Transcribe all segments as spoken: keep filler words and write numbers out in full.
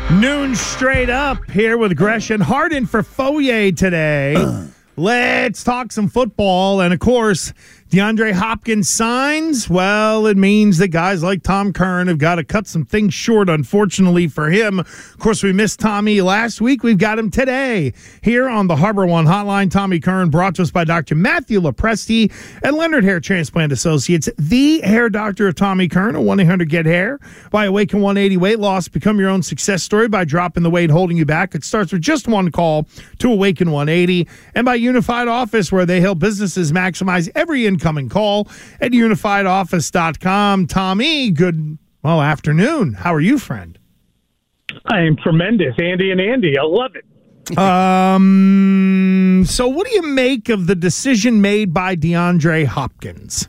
Noon straight up here with Gresham. Harden for Foyer today. Uh. Let's talk some football. And, of course, DeAndre Hopkins signs. Well, it means that guys like Tom Curran have got to cut some things short, unfortunately, for him. Of course, we missed Tommy last week. We've got him today here on the Harbor One Hotline. Tommy Curran brought to us by Doctor Matthew Lopresti at Leonard Hair Transplant Associates, the hair doctor of Tommy Curran, a one eight hundred get hair. By Awaken one eighty Weight Loss, become your own success story by dropping the weight holding you back. It starts with just one call to Awaken one eighty. And by Unified Office, where they help businesses maximize every incoming call at unified office dot com. Tommy, good, well, afternoon. How are you, friend? I am tremendous. Andy and Andy. I love it. um. So what do you make of the decision made by DeAndre Hopkins?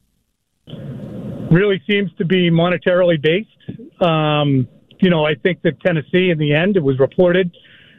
Really seems to be monetarily based. Um, you know, I think that Tennessee, in the end, it was reported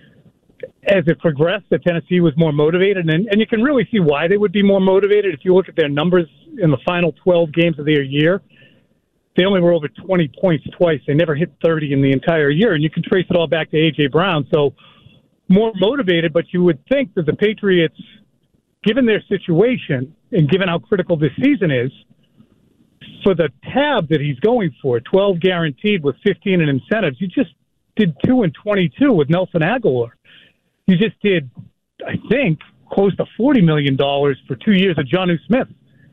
as it progressed that Tennessee was more motivated, and, and you can really see why they would be more motivated. If you look at their numbers in the final twelve games of their year, they only were over twenty points twice. They never hit thirty in the entire year, and you can trace it all back to A J. Brown. So more motivated, but you would think that the Patriots, given their situation and given how critical this season is, for the tab that he's going for, twelve guaranteed with fifteen in incentives, you just did two and twenty-two with Nelson Aguilar. You just did, I think, close to forty million dollars for two years of Jonnu Smith.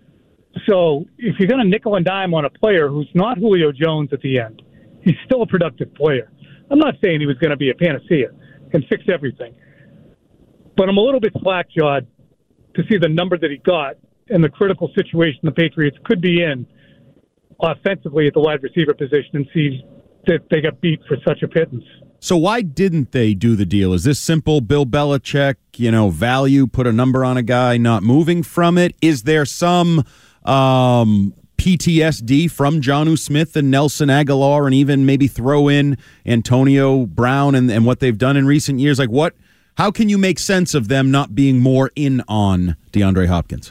So if you're going to nickel and dime on a player who's not Julio Jones at the end, he's still a productive player. I'm not saying he was going to be a panacea and fix everything. But I'm a little bit slack-jawed to see the number that he got and the critical situation the Patriots could be in offensively at the wide receiver position and see that they got beat for such a pittance. So why didn't they do the deal? Is this simple Bill Belichick, you know, value, put a number on a guy, not moving from it? Is there some um, P T S D from Jonnu Smith and Nelson Aguilar and even maybe throw in Antonio Brown and, and what they've done in recent years? Like what? How can you make sense of them not being more in on DeAndre Hopkins?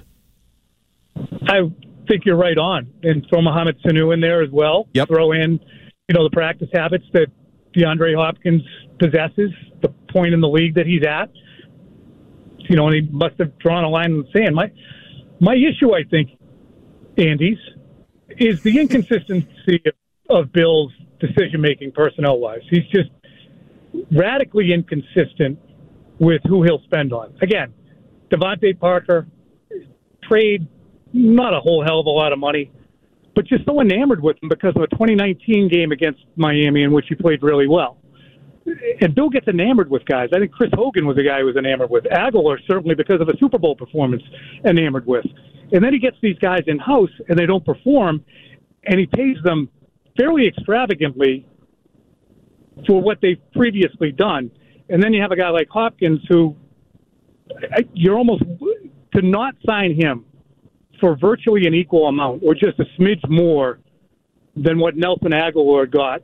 I think you're right on. And throw Mohamed Sanu in there as well. Yep. Throw in, you know, the practice habits that DeAndre Hopkins possesses, the point in the league that he's at. You know, and he must have drawn a line in the sand. My my issue, I think, Andy's, is the inconsistency of, of Bill's decision-making personnel-wise. He's just radically inconsistent with who he'll spend on. Again, Devontae Parker, trade, not a whole hell of a lot of money, but just so enamored with him because of a twenty nineteen game against Miami in which he played really well. And Bill gets enamored with guys. I think Chris Hogan was a guy who was enamored with. Aguilar, certainly because of a Super Bowl performance, enamored with. And then he gets these guys in-house, and they don't perform, and he pays them fairly extravagantly for what they've previously done. And then you have a guy like Hopkins who, you're almost, to not sign him for virtually an equal amount or just a smidge more than what Nelson Aguilar got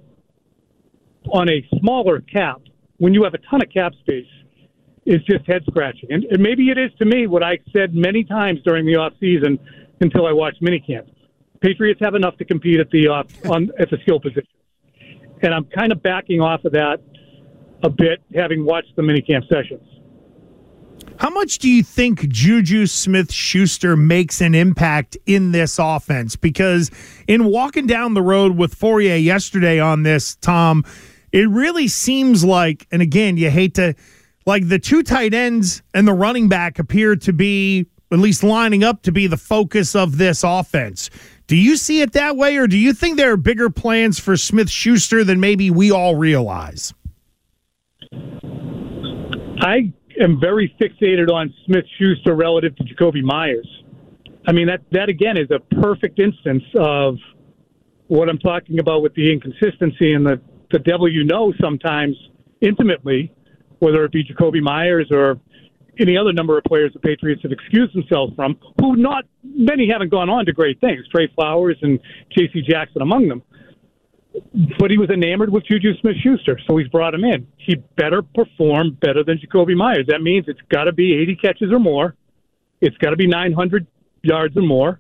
on a smaller cap when you have a ton of cap space is just head-scratching. And, and maybe it is to me what I said many times during the offseason until I watched minicamp. Patriots have enough to compete at the off, on at the skill position. And I'm kind of backing off of that a bit, having watched the minicamp sessions. How much do you think Juju Smith-Schuster makes an impact in this offense? Because in walking down the road with Fourier yesterday on this, Tom, it really seems like, and again, you hate to, like the two tight ends and the running back appear to be, at least lining up to be the focus of this offense. Do you see it that way, or do you think there are bigger plans for Smith-Schuster than maybe we all realize? I am very fixated on Smith-Schuster relative to Jacoby Myers. I mean, that, that again is a perfect instance of what I'm talking about with the inconsistency and the, the devil you know sometimes intimately, whether it be Jacoby Myers or any other number of players the Patriots have excused themselves from, who not many haven't gone on to great things, Trey Flowers and J C Jackson among them. But he was enamored with Juju Smith-Schuster, so he's brought him in. He better perform better than Jacoby Myers. That means it's got to be eighty catches or more. It's got to be nine hundred yards or more.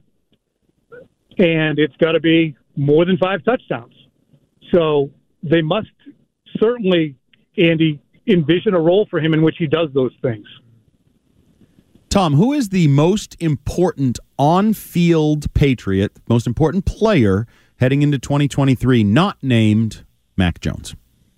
And it's got to be more than five touchdowns. So they must certainly, Andy, envision a role for him in which he does those things. Tom, who is the most important on-field Patriot, most important player heading into twenty twenty-three, not named Mac Jones?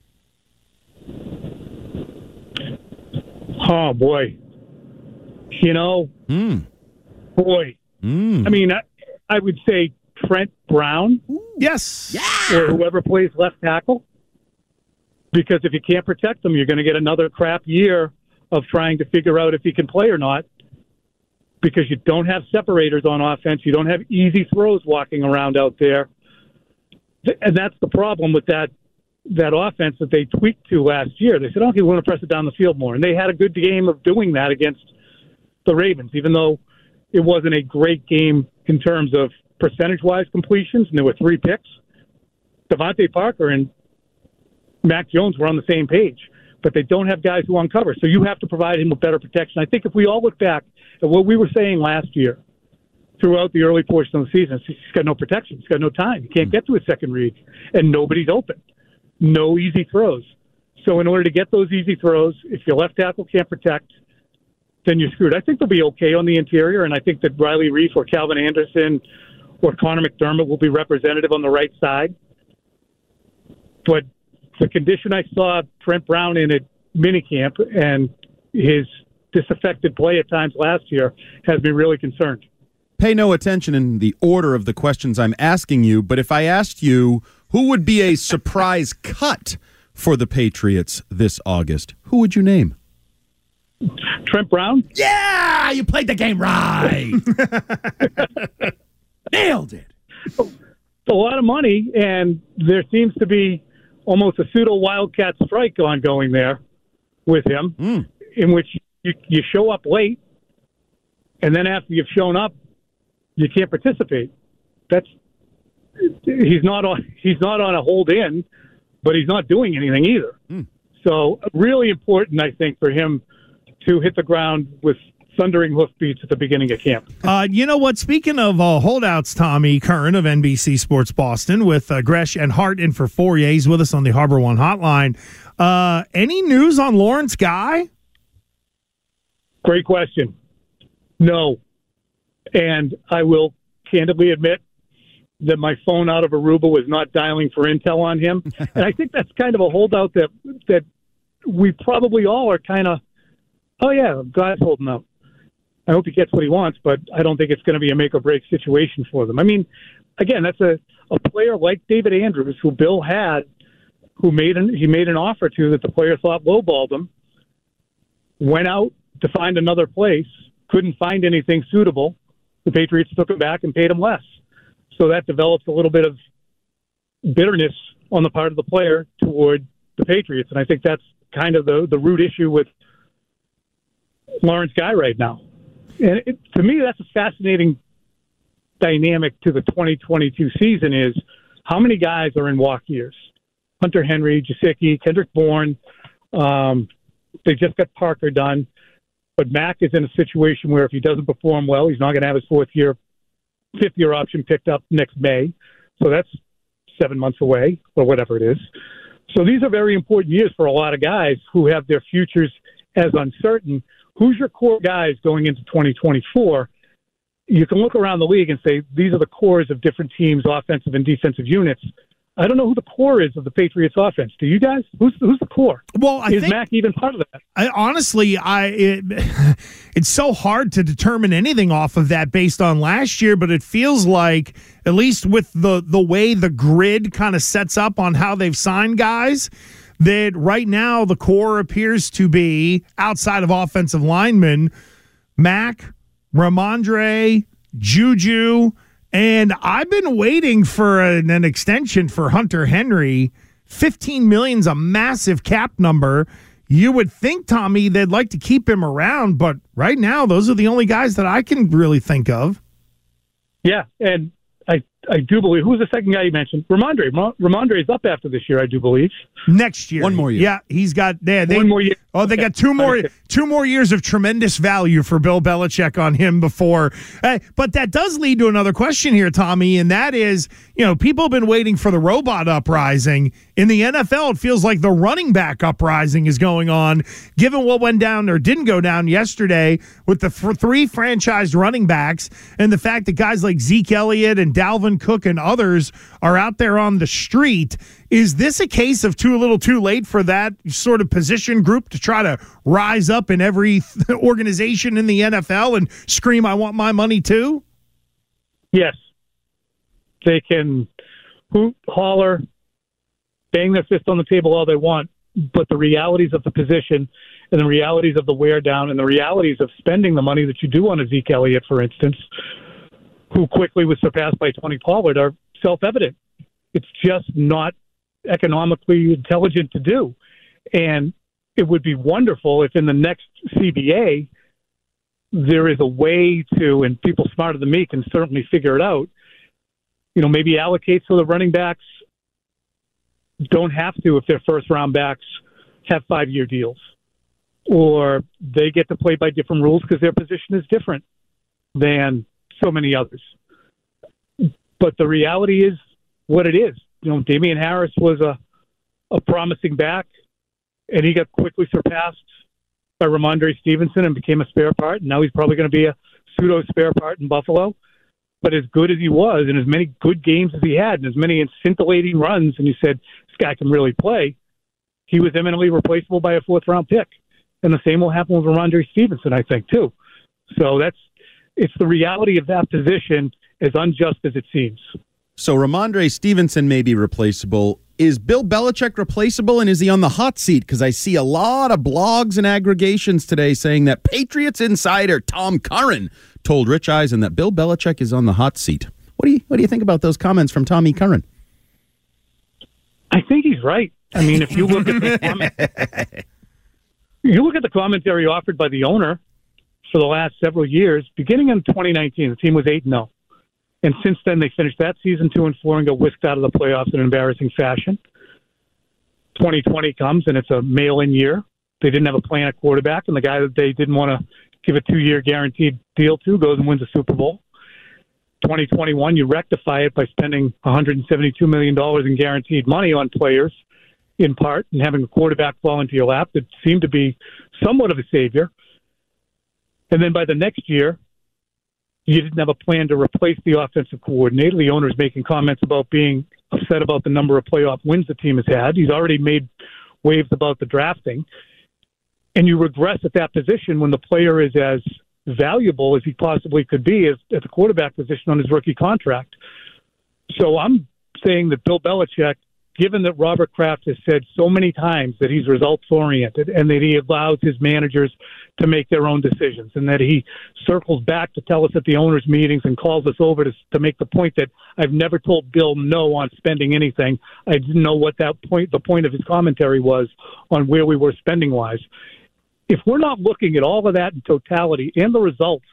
Oh, boy. You know, Mm. boy. Mm. I mean, I, I would say Trent Brown. Yes. Or whoever plays left tackle. Because if you can't protect him, you're going to get another crap year of trying to figure out if he can play or not. Because you don't have separators on offense. You don't have easy throws walking around out there. And that's the problem with that that offense that they tweaked to last year. They said, okay, we want to press it down the field more. And they had a good game of doing that against the Ravens, even though it wasn't a great game in terms of percentage-wise completions, and there were three picks. Devontae Parker and Mac Jones were on the same page, but they don't have guys who uncover. So you have to provide him with better protection. I think if we all look back at what we were saying last year throughout the early portion of the season, he's got no protection. He's got no time. He can't get to his second read, and nobody's open. No easy throws. So in order to get those easy throws, if your left tackle can't protect, then you're screwed. I think they'll be okay on the interior, and I think that Riley Reef or Calvin Anderson or Connor McDermott will be representative on the right side. But the condition I saw Trent Brown in at minicamp and his disaffected play at times last year has me really concerned. Pay no attention in the order of the questions I'm asking you, but if I asked you who would be a surprise cut for the Patriots this August, who would you name? Trent Brown? Yeah, you played the game right. Nailed it. It's a lot of money, and there seems to be almost a pseudo Wildcat strike ongoing there with him, mm. in which you, you show up late, and then after you've shown up, you can't participate. That's he's not on he's not on a hold in, but he's not doing anything either. Mm. So really important, I think, for him to hit the ground with thundering hoofbeats at the beginning of camp. Uh, you know what? Speaking of uh, holdouts, Tommy Curran of N B C Sports Boston with uh, Gresh and Hart in for Fourier. He's with us on the Harbor One hotline. Uh, any news on Lawrence Guy? Great question. No. And I will candidly admit that my phone out of Aruba was not dialing for intel on him. And I think that's kind of a holdout that that we probably all are kind of, oh, yeah, Guy's holding out. I hope he gets what he wants, but I don't think it's going to be a make-or-break situation for them. I mean, again, that's a, a player like David Andrews, who Bill had, who made an, he made an offer to that the player thought lowballed him, went out to find another place, couldn't find anything suitable. The Patriots took him back and paid him less. So that develops a little bit of bitterness on the part of the player toward the Patriots, and I think that's kind of the, the root issue with Lawrence Guy right now. And it, to me, that's a fascinating dynamic to the twenty twenty-two season is how many guys are in walk years? Hunter Henry, Gesicki, Kendrick Bourne. Um, they just got Parker done. But Mac is in a situation where if he doesn't perform well, he's not going to have his fourth year, fifth year option picked up next May. So that's seven months away or whatever it is. So these are very important years for a lot of guys who have their futures as uncertain. Who's your core guys going into twenty twenty-four? You can look around the league and say, these are the cores of different teams' offensive and defensive units. I don't know who the core is of the Patriots offense. Do you guys? Who's who's the core? Well, I is think, Mac even part of that? I, honestly, I it, it's so hard to determine anything off of that based on last year, but it feels like, at least with the, the way the grid kind of sets up on how they've signed guys, that right now the core appears to be, outside of offensive linemen, Mac, Ramondre, Juju, and I've been waiting for an, an extension for Hunter Henry. fifteen million is a massive cap number. You would think, Tommy, they'd like to keep him around, but right now those are the only guys that I can really think of. Yeah, and I I do believe, who's the second guy you mentioned? Ramondre. Ramondre is up after this year, I do believe. Next year. One more year. Yeah, he's got, they, they, One more year. Oh, they got two more two more years of tremendous value for Bill Belichick on him before. Uh, but that does lead to another question here, Tommy, and that is, you know, people have been waiting for the robot uprising. In the N F L, it feels like the running back uprising is going on, given what went down or didn't go down yesterday with the f- three franchised running backs and the fact that guys like Zeke Elliott and Dalvin Cook and others are out there on the street. Is this a case of too little too late for that sort of position group to try to rise up in every organization in the N F L and scream, I want my money too? Yes. They can hoot, holler, bang their fist on the table all they want, but the realities of the position and the realities of the wear down and the realities of spending the money that you do on a Zeke Elliott, for instance, who quickly was surpassed by Tony Pollard, are self-evident. It's just not economically intelligent to do. And it would be wonderful if in the next C B A there is a way to, and people smarter than me can certainly figure it out, you know, maybe allocate so the running backs don't have to, if they're first-round backs, have five-year deals. Or they get to play by different rules because their position is different than so many others. But the reality is what it is. You know, Damian Harris was a, a promising back, and he got quickly surpassed by Ramondre Stevenson and became a spare part. And now he's probably going to be a pseudo spare part in Buffalo. But as good as he was, and as many good games as he had, and as many scintillating runs, and you said, this guy can really play, he was eminently replaceable by a fourth-round pick. And the same will happen with Ramondre Stevenson, I think, too. So that's it's the reality of that position, as unjust as it seems. So Ramondre Stevenson may be replaceable. Is Bill Belichick replaceable, and is he on the hot seat? Because I see a lot of blogs and aggregations today saying that Patriots insider Tom Curran told Rich Eisen that Bill Belichick is on the hot seat. What do you what do you think about those comments from Tommy Curran? I think he's right. I mean, if you look at the comment, you look at the commentary offered by the owner for the last several years, beginning in twenty nineteen, the team was eight and oh. And since then, they finished that season two and four and got whisked out of the playoffs in an embarrassing fashion. twenty twenty comes, and it's a mail-in year. They didn't have a plan at quarterback, and the guy that they didn't want to give a two-year guaranteed deal to goes and wins a Super Bowl. twenty twenty-one, you rectify it by spending one hundred seventy-two million dollars in guaranteed money on players, in part, and having a quarterback fall into your lap that seemed to be somewhat of a savior. And then by the next year, you didn't have a plan to replace the offensive coordinator. The owner's making comments about being upset about the number of playoff wins the team has had. He's already made waves about the drafting. And you regress at that position when the player is as valuable as he possibly could be as, at the quarterback position on his rookie contract. So I'm saying that Bill Belichick, given that Robert Kraft has said so many times that he's results-oriented and that he allows his managers to make their own decisions and that he circles back to tell us at the owners' meetings and calls us over to, to make the point that I've never told Bill no on spending anything. I didn't know what that point, the point of his commentary was on where we were spending-wise. If we're not looking at all of that in totality and the results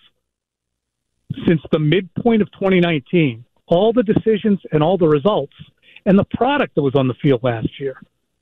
since the midpoint of twenty nineteen, all the decisions and all the results, and the product that was on the field last year,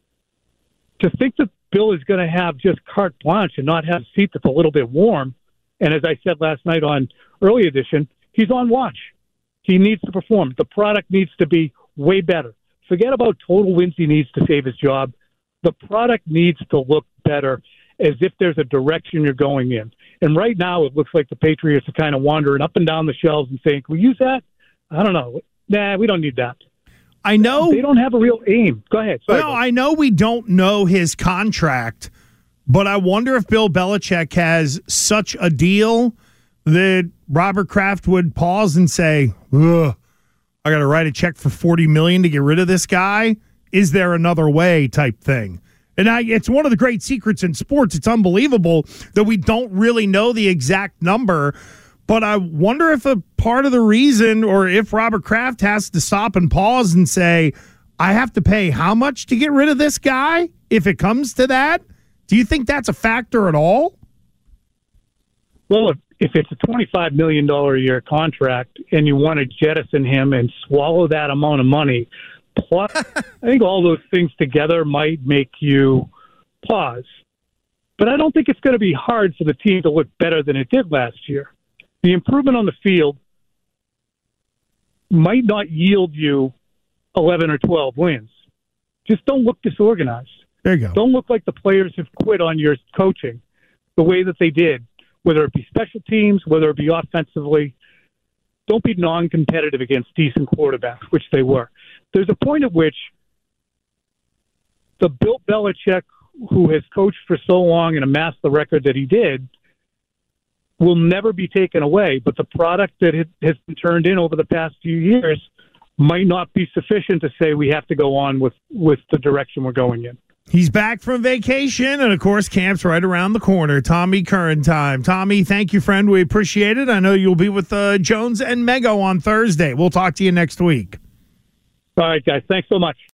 to think that Bill is going to have just carte blanche and not have a seat that's a little bit warm, and as I said last night on Early Edition, he's on watch. He needs to perform. The product needs to be way better. Forget about total wins he needs to save his job. The product needs to look better, as if there's a direction you're going in. And right now it looks like the Patriots are kind of wandering up and down the shelves and saying, can we use that? I don't know. Nah, we don't need that. I know they don't have a real aim. Go ahead. Sorry, no, I know we don't know his contract, but I wonder if Bill Belichick has such a deal that Robert Kraft would pause and say, ugh, I got to write a check for forty million dollars to get rid of this guy. Is there another way type thing? And I, it's one of the great secrets in sports. It's unbelievable that we don't really know the exact number. But I wonder if a part of the reason, or if Robert Kraft has to stop and pause and say, I have to pay how much to get rid of this guy, if it comes to that? Do you think that's a factor at all? Well, if, if it's a twenty-five million dollars a year contract and you want to jettison him and swallow that amount of money, plus, I think all those things together might make you pause. But I don't think it's going to be hard for the team to look better than it did last year. The improvement on the field might not yield you eleven or twelve wins. Just don't look disorganized. There you go. Don't look like the players have quit on your coaching the way that they did, whether it be special teams, whether it be offensively. Don't be non-competitive against decent quarterbacks, which they were. There's a point at which the Bill Belichick, who has coached for so long and amassed the record that he did, will never be taken away. But the product that has been turned in over the past few years might not be sufficient to say we have to go on with, with the direction we're going in. He's back from vacation, and, of course, camp's right around the corner. Tommy Curran time. Tommy, thank you, friend. We appreciate it. I know you'll be with uh, Jones and Mego on Thursday. We'll talk to you next week. All right, guys. Thanks so much.